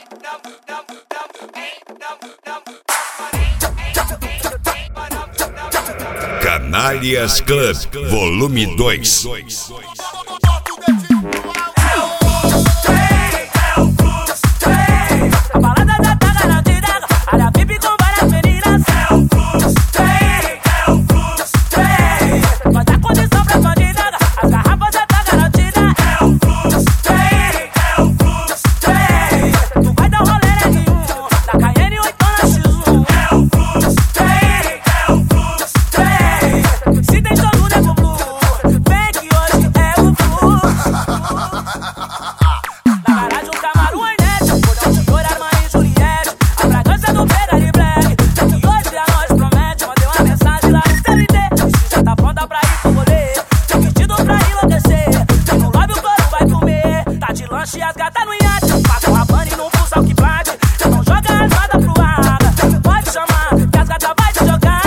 Canalhas Club, volume 2. E as gatas no iate, passa o rabano e não pulsa o que bate. Então joga as rodas pro ar, pode chamar que as gatas vai te jogar.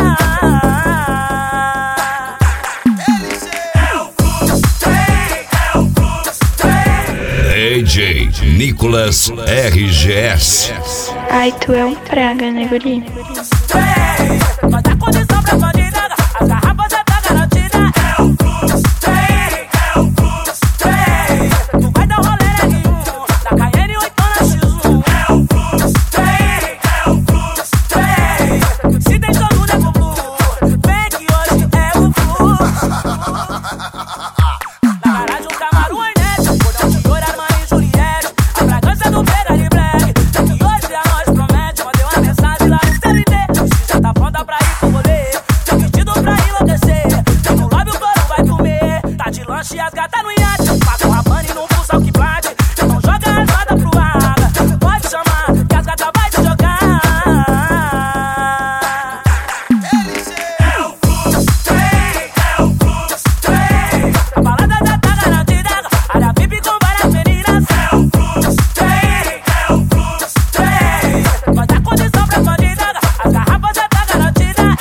DJ Nicolas RGS. Ai, tu é um praga, né, guri? Vai dar condição pra bandida, as garrafas já tá garantida. Tu vai dar um rolê neguinho, da Cayenne 8 na X1. Se tem todo nego blue, vem que hoje é o flu. Na garagem um Camaro Hornet, cordão de ouro, Armani e Juliette, a fragrância do Ferrari Black. Que hoje a nós promete, mandei uma mensagem lá no CLT. Já tá pronta pra ir pro rolê, tem vestido pra enlouquecer. Tem no lobby o couro vai comer, tá de lanche e as gatas no iate. Passa o rabano e não pulsa o que bate. Então joga as rodas pro ar, pode chamar que as gatas vai te jogar. A balada já tá garantida, área VIP com várias meninas. Vai dar condição pra bandida, as garrafas já tá garantida.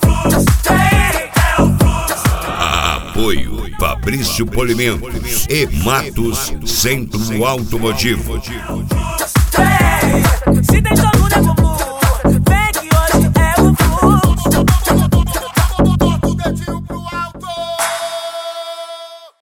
Apoio Fabrício Polimentos e Matos Centro Automotivo. Se tem